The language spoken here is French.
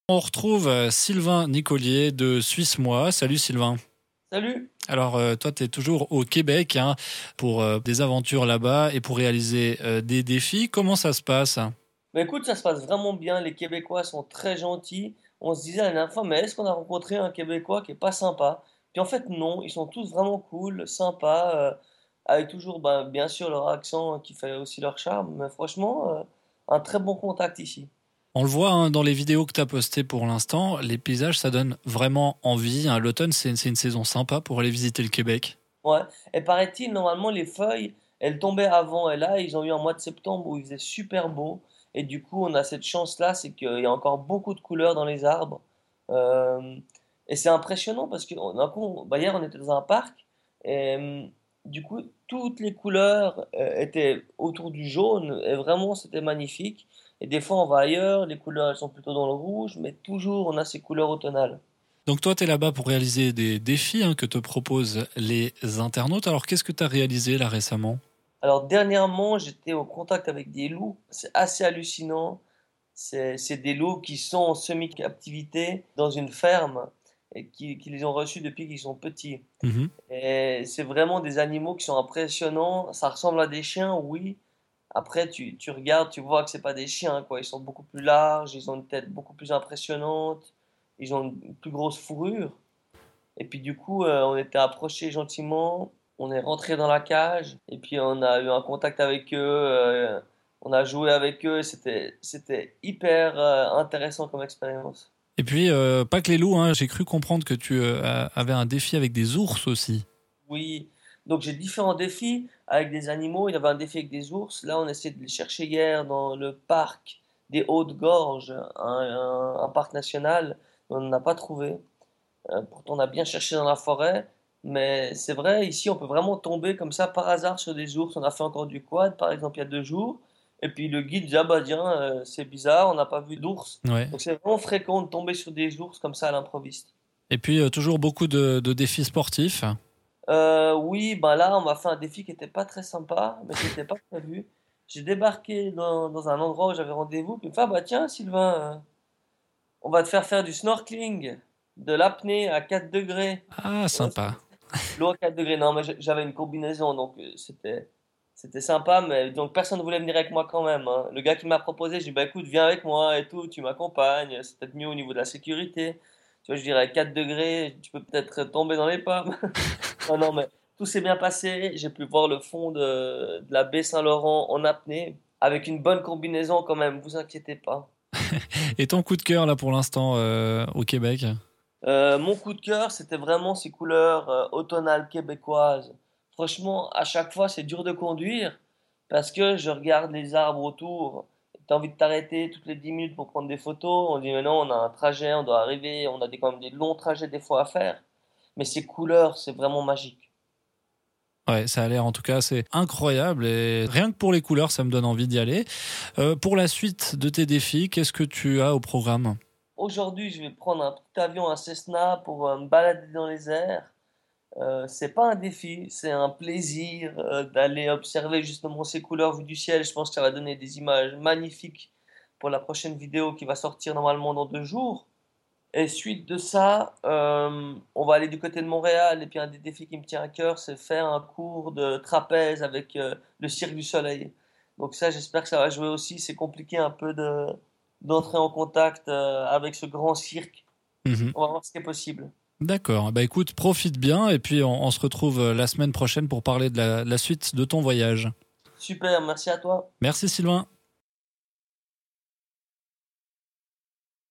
On retrouve Sylvain Nicolier de Suisse Moi. Salut Sylvain. Salut. Alors toi tu es toujours au Québec pour des aventures là-bas et pour réaliser des défis. Comment ça se passe? Bah écoute, ça se passe vraiment bien. Les Québécois sont très gentils. On se disait la dernière fois, mais est-ce qu'on a rencontré un Québécois qui est pas sympa? Puis en fait, non, ils sont tous vraiment cool, sympas, avec toujours, bien sûr, leur accent qui fait aussi leur charme. Mais franchement, un très bon contact ici. On le voit dans les vidéos que tu as postées pour l'instant, les paysages ça donne vraiment envie. L'automne c'est une saison sympa pour aller visiter le Québec. Ouais. Et paraît-il, normalement, les feuilles, elles tombaient avant. Et là, ils ont eu un mois de septembre où il faisait super beau. Et du coup, on a cette chance-là, c'est qu'il y a encore beaucoup de couleurs dans les arbres. Euh, et c'est impressionnant parce que d'un coup, hier, on était dans un parc. Et du coup, toutes les couleurs étaient autour du jaune. Et vraiment, c'était magnifique. Et des fois, on va ailleurs, les couleurs, elles sont plutôt dans le rouge. Mais toujours, on a ces couleurs automnales. Donc toi tu es là-bas pour réaliser des défis que te proposent les internautes. Alors qu'est-ce que tu as réalisé là récemment? Alors dernièrement, j'étais au contact avec des loups. C'est assez hallucinant. C'est des loups qui sont en semi-captivité dans une ferme et qui les ont reçus depuis qu'ils sont petits. Mhm. Et c'est vraiment des animaux qui sont impressionnants. Ça ressemble à des chiens, oui. Après, tu regardes, tu vois que c'est pas des chiens, quoi. Ils sont beaucoup plus larges, ils ont une tête beaucoup plus impressionnante, ils ont une plus grosse fourrure. Et puis du coup, on était approché gentiment, on est rentré dans la cage, et puis on a eu un contact avec eux, on a joué avec eux, et c'était hyper intéressant comme expérience. Et puis pas que les loups, j'ai cru comprendre que tu avais un défi avec des ours aussi. Oui, donc j'ai différents défis avec des animaux. Il y avait un défi avec des ours. Là, on essaie de les chercher hier dans le parc des Hautes-Gorges, un parc national. On n'en a pas trouvé. Pourtant, on a bien cherché dans la forêt, mais c'est vrai, ici, on peut vraiment tomber comme ça par hasard sur des ours. On a fait encore du quad, par exemple, il y a 2 jours, et puis le guide dit, ah bah tiens, c'est bizarre, on n'a pas vu d'ours. Ouais. Donc c'est vraiment fréquent de tomber sur des ours comme ça à l'improviste. Et puis toujours beaucoup de défis sportifs. Oui, ben là, on m'a fait un défi qui n'était pas très sympa, mais qui n'était pas prévu. J'ai débarqué dans un endroit où j'avais rendez-vous, puis il me fait, ah bah tiens, Sylvain, on va te faire faire du snorkeling, de l'apnée à 4 degrés. Ah, Ouais, sympa. l'eau à 4 degrés. Non, mais j'avais une combinaison, donc c'était sympa, mais donc personne ne voulait venir avec moi quand même, hein. Le gars qui m'a proposé, j'ai dit, bah écoute, viens avec moi et tout, tu m'accompagnes, c'est peut-être mieux au niveau de la sécurité. Tu vois, je dirais 4 degrés, tu peux peut-être tomber dans les pommes. Non, non, mais tout s'est bien passé. J'ai pu voir le fond de la baie Saint-Laurent en apnée, avec une bonne combinaison quand même, vous inquiétez pas. Et ton coup de cœur là pour l'instant au Québec? Mon coup de cœur, c'était vraiment ces couleurs automnales québécoises. Franchement, à chaque fois, c'est dur de conduire parce que je regarde les arbres autour. Tu as envie de t'arrêter toutes les 10 minutes pour prendre des photos. On dit, mais non, on a un trajet, on doit arriver. On a quand même des longs trajets des fois à faire. Mais ces couleurs, c'est vraiment magique. Ouais, ça a l'air en tout cas c'est incroyable et rien que pour les couleurs ça me donne envie d'y aller. Pour la suite de tes défis, qu'est-ce que tu as au programme? Aujourd'hui, je vais prendre un petit avion, un Cessna, pour me balader dans les airs. C'est pas un défi, c'est un plaisir d'aller observer justement ces couleurs vues du ciel. Je pense que ça va donner des images magnifiques pour la prochaine vidéo qui va sortir normalement dans 2 jours. Et suite de ça, on va aller du côté de Montréal. Et puis un des défis qui me tient à cœur, c'est faire un cours de trapèze avec le Cirque du Soleil. Donc ça, j'espère que ça va jouer aussi. C'est compliqué un peu d'entrer en contact avec ce grand cirque. Mhm. On va voir ce qui est possible. D'accord, bah écoute, profite bien et puis on se retrouve la semaine prochaine pour parler de la suite de ton voyage. Super, merci à toi. Merci Sylvain.